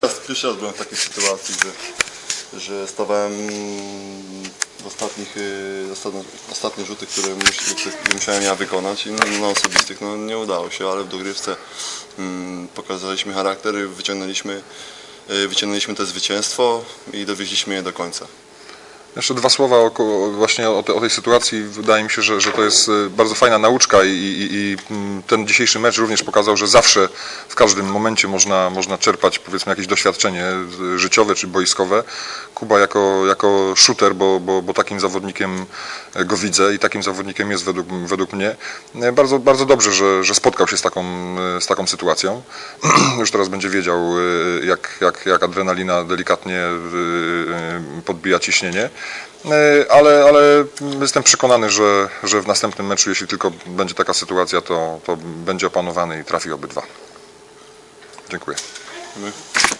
Pierwszy raz byłem w takiej sytuacji, że stawałem w ostatnich rzutach, które musiałem ja wykonać i na osobistych nie udało się, ale w dogrywce pokazaliśmy charakter, wyciągnęliśmy to zwycięstwo i dowieźliśmy je do końca. Jeszcze dwa słowa właśnie o tej sytuacji. Wydaje mi się, że to jest bardzo fajna nauczka i ten dzisiejszy mecz również pokazał, że zawsze w każdym momencie można czerpać, powiedzmy, jakieś doświadczenie życiowe czy boiskowe. Kuba jako shooter, bo takim zawodnikiem go widzę i takim zawodnikiem jest według mnie. Bardzo, bardzo dobrze, że spotkał się z taką sytuacją. Już teraz będzie wiedział, jak adrenalina delikatnie podbija ciśnienie. Ale jestem przekonany, że w następnym meczu, jeśli tylko będzie taka sytuacja, to będzie opanowany i trafi obydwa. Dziękuję.